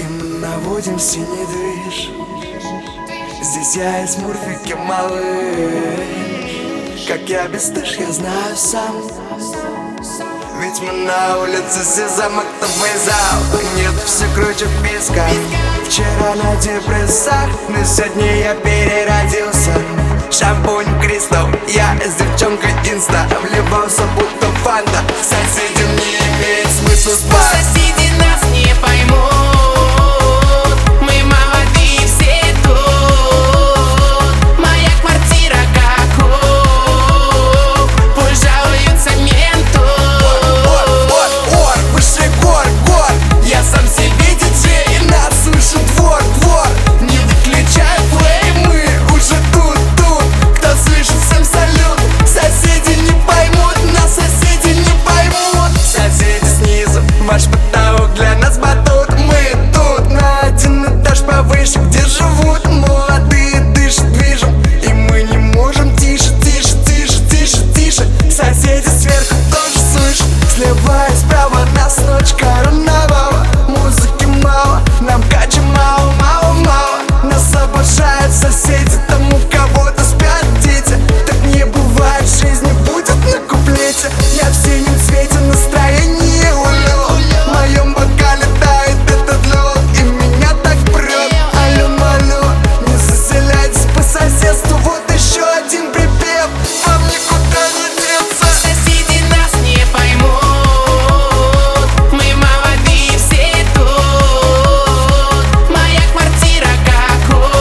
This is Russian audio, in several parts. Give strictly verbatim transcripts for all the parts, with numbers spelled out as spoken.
мы наводим синий движ. Здесь я и смурфики малыш. Как я бесстыж, я знаю сам. Ведь мы на улице все замактовый зал. Нет, все круче писка. Вчера на депрессах, но сегодня я переродился. Шампунь Кристал, я с девчонкой инста. Вливался будто фанта. Соседям не имеет смысла спать. Соседи нас не поймут. Мы молодые все тут. Моя квартира как клуб. Пусть жалуются менту. Ор, ор, ор, выше гор, гор. Я сам себе диджей, и нас слышит двор, двор. Не выключай плей, мы уже тут, тут. Кто слышит, всем салют. Соседи не поймут, нас соседи не поймут. Соседи снизу, ваш потолок для нас батут. Мы тут на один этаж повыше, где живут молодые, дышат, движем. И мы не можем тише, тише, тише, тише, тише. Соседи сверху тоже слышат. Слева и справа нас ночь карнавала. Музыки мало, нам кача мало, мало, мало. Нас обожают соседи, там у кого-то спят дети. Так не бывает, в жизни будет на куплете. Я в синем цвете, настроение улет. В моем бокале тает этот лед, и меня так прет. Алло, алло, не заселяйтесь по соседству. Вот еще один припев, вам никуда не деться. Соседи нас не поймут. Мы молодые все тут. Моя квартира как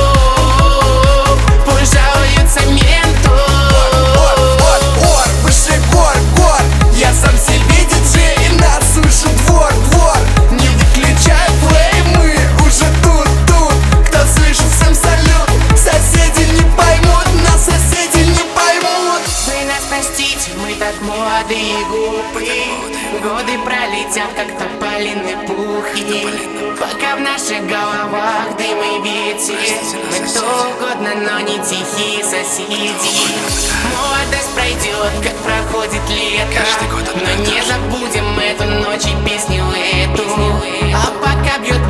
клуб. Пусть жалуются менту. Ор, ор, ор, выше гор, гор. Я сам себе диджей, и нас слышит двор, двор. Не выключай плей, мы уже тут, тут. Кто слышит, всем салют. Соседи не поймут, нас соседи не поймут. Вы нас простите, мы так молоды и глупы. Годы пролетят, как тополиный пух. И пока в наших головах дым и ветер, мы кто угодно, но не тихие соседи. Молодость пройдет, как проходит лето. Но не забудем эту ночь и песню эту. А пока бьет